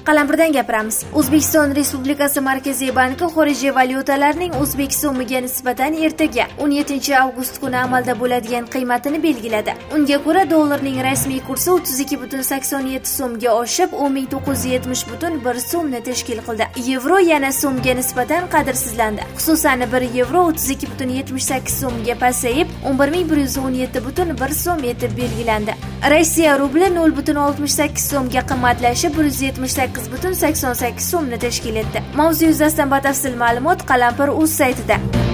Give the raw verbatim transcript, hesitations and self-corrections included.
Qalampirdan gapiramiz. O'zbekiston Respublikasi Markaziy banki xorijiy valyutalarning o'zbek so'miga nisbatan ertaga o'n yettinchi avgust kuni amalda bo'ladigan qiymatini belgiladi. Unga ko'ra dollarning rasmiy kursi o'ttiz ikki butun sakson yetti so'mga oshib, o'n ming to'qqiz yuz yetmish butun bir so'mni tashkil qildi. Yevro yana so'mga nisbatan qadrsizlandi. Xususan bir yevro o'ttiz ikki butun yetmish sakkiz so'mga pasayib, o'n bir ming bir yuz o'n yetti butun bir so'm etib belgilandi. Rossiya rubli nol butun oltmish sakkiz so'mga qimmatlashib, bir yuz yetmish sakkiz butun sakson sakkiz so'mni tashkil etdi. Mavzu yuzasidan batafsil ma'lumot Qalampir.uz saytida.